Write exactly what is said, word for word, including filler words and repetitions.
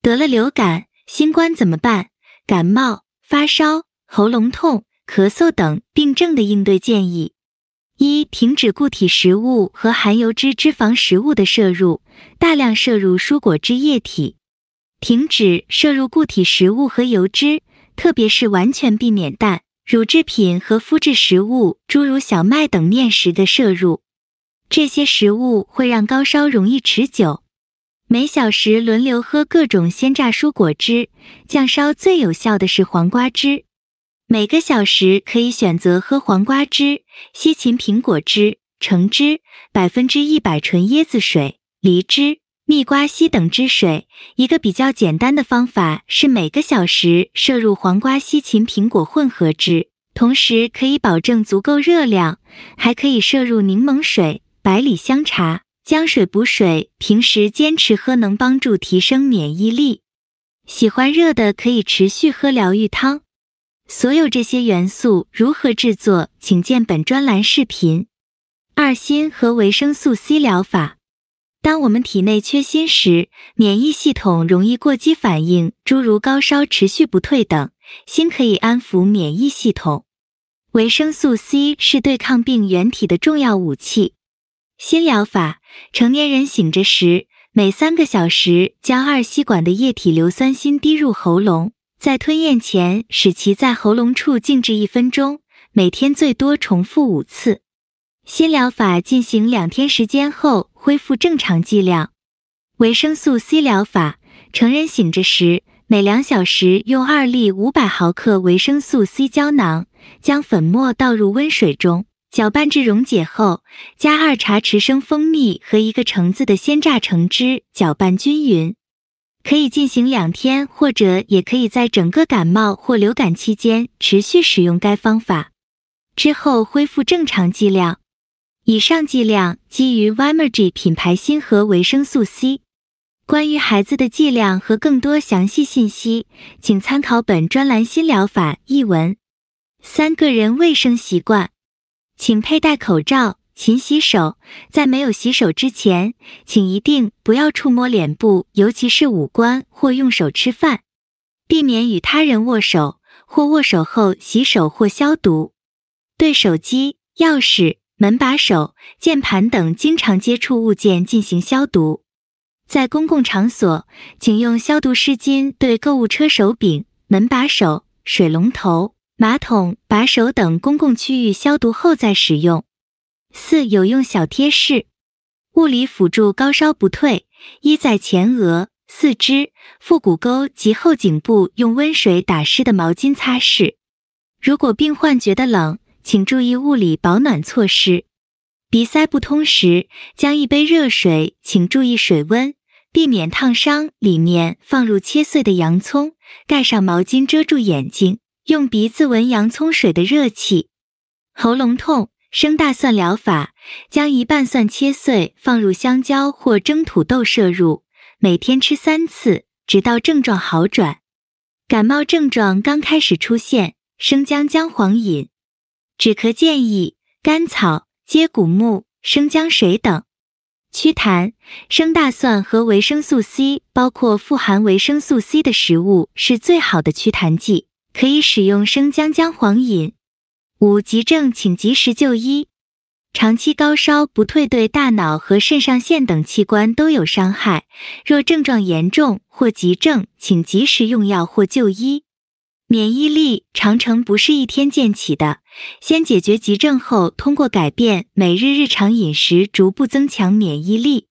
得了流感、新冠怎么办？感冒、发烧、喉咙痛、咳嗽等病症的应对建议。一、停止固体食物和含油脂脂肪食物的摄入，大量摄入蔬果汁液体。停止摄入固体食物和油脂，特别是完全避免蛋、乳制品和麸质食物，诸如小麦等面食的摄入。这些食物会让高烧容易持久。每小时轮流喝各种鲜榨蔬果汁，降烧最有效的是黄瓜汁。每个小时可以选择喝黄瓜汁、西芹苹果汁、橙汁、百分之一百纯椰子水、梨汁、蜜瓜烯等汁水。一个比较简单的方法是每个小时摄入黄瓜西芹苹果混合汁，同时可以保证足够热量，还可以摄入柠檬水、百里香茶、姜水补水，平时坚持喝能帮助提升免疫力。喜欢热的可以持续喝疗愈汤。所有这些元素如何制作，请见本专栏视频。二、锌和维生素 C 疗法。当我们体内缺锌时，免疫系统容易过激反应，诸如高烧持续不退等，锌可以安抚免疫系统。维生素 C 是对抗病原体的重要武器。锌疗法，成年人醒着时，每三个小时将二吸管的液体硫酸锌滴入喉咙，在吞咽前使其在喉咙处静置一分钟，每天最多重复五次。锌疗法进行两天时间后恢复正常剂量。维生素 C 疗法，成人醒着时，每两小时用二粒五百毫克维生素 C 胶囊，将粉末倒入温水中，搅拌至溶解后，加二茶匙生蜂蜜和一个橙子的鲜榨橙汁，搅拌均匀。可以进行两天，或者也可以在整个感冒或流感期间持续使用该方法，之后恢复正常剂量。以上剂量基于 Vimergy 品牌锌和维生素 C。关于孩子的剂量和更多详细信息，请参考本专栏锌疗法译文。三、个人卫生习惯。请佩戴口罩，勤洗手，在没有洗手之前，请一定不要触摸脸部，尤其是五官或用手吃饭。避免与他人握手，或握手后洗手或消毒。对手机、钥匙、门把手、键盘等经常接触物件进行消毒。在公共场所，请用消毒湿巾对购物车手柄、门把手、水龙头、马桶把手等公共区域消毒后再使用。四、有用小贴士。物理辅助高烧不退。一、在前额、四肢、腹股沟及后颈部用温水打湿的毛巾擦拭。如果病患觉得冷，请注意物理保暖措施。鼻塞不通时，将一杯热水，请注意水温，避免烫伤，里面放入切碎的洋葱，盖上毛巾遮住眼睛，用鼻子闻洋葱水的热气。喉咙痛，生大蒜疗法，将一半蒜切碎放入香蕉或蒸土豆摄入，每天吃三次，直到症状好转。感冒症状刚开始出现，生姜姜黄饮。止咳建议甘草、接骨木、生姜水等。祛痰，生大蒜和维生素 C， 包括富含维生素 C 的食物是最好的祛痰剂，可以使用生姜姜黄饮。五、急症请及时就医。长期高烧不退对大脑和肾上腺等器官都有伤害，若症状严重或急症，请及时用药或就医。免疫力长程不是一天建起的，先解决急症后，通过改变每日日常饮食逐步增强免疫力。